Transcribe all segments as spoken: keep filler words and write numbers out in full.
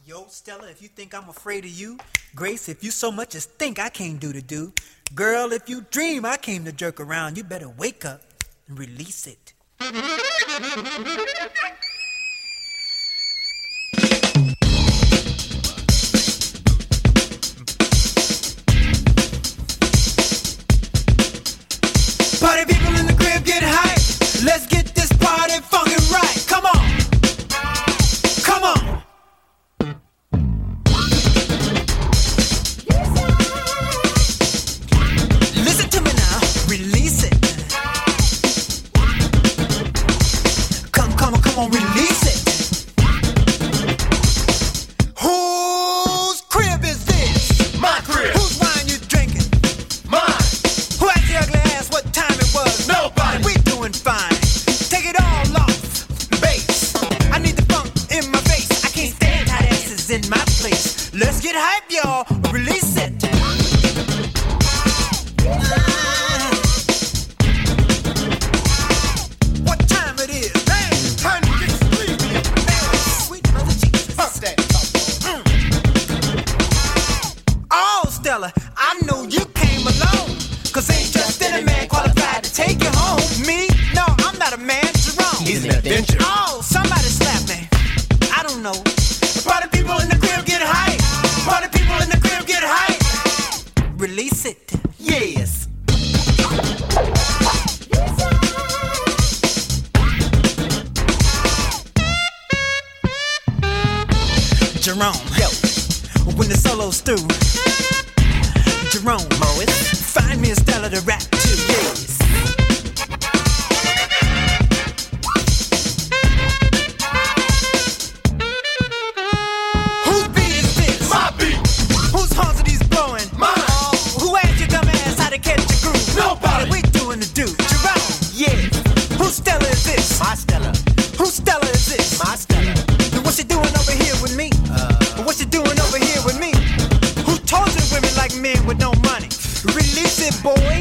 Yo, Stella, if you think I'm afraid of you, Grace, if you so much as think I can't do to do, girl, if you dream I came to jerk around, you better wake up and release it. Party people in the crib get hype. Let's get this party funkin' right. Come on. Come on. Listen to me now. Release it. Come, come on, come on, release it. Whose crib is this? My crib. Whose wine you drinking? Mine. Who asked the ugly ass what time it was? Nobody. We doing fine. Take it all off. Bass. I need the funk in my face. I can't stand hot asses in my place. Let's get hype, y'all. Release it. What time it is? Hey, time to get sleepy. Sweet mother Jesus. Fuck that. Oh, Stella, I know you came alone. Cause ain't just any man qualified to take you home. Me? No, I'm not a man, Jerome. He's an adventure. Oh, somebody slap me. I don't know. Party people in the crib get hype. Party people in the crib get hype. Release it. Yes. Jerome. Yo. When the solo's through. Jerome. Mois. Find me a Stella to rap to. Yes. Whose beat is this? My beat. Whose horns are these blowing? Mine. Oh, who asked your dumb ass how to catch a groove? Nobody. What we doing to do? Jerome. Yeah. Whose Stella is this? My Stella. Whose Stella is this? My Stella. And what's she doing over here with me? Uh, what's she doing over here with me? Who tortured women like men with no money? Release it, boy.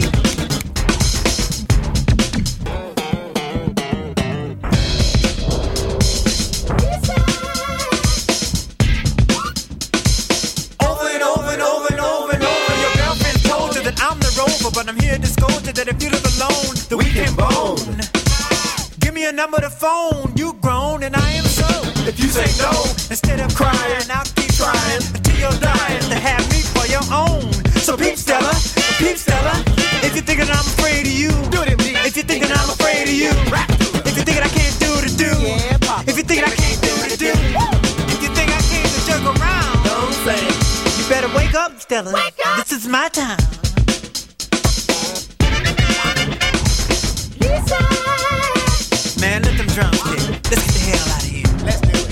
Over and over and over and over and over. Your girlfriend told you that I'm the rover, but I'm here to scold you that if you live alone, that we can bone. Give me a number to phone. You grown and I am so. If you say no, Instead of crying, I'll keep trying until you're dying to have me for your own. So peep Stella, peep Stella, if you're thinking I'm afraid of you, do it, me. if you're thinking I'm afraid of you, Rap to it. if you're thinking I can't do to do, Yeah, Papa. if you're thinking I can't do to do, if you think I came to jerk around, Don't say. you better wake up, Stella. Wake up. This is my time. Man, let them drums kick. Let's get the hell out of here. Let's do it.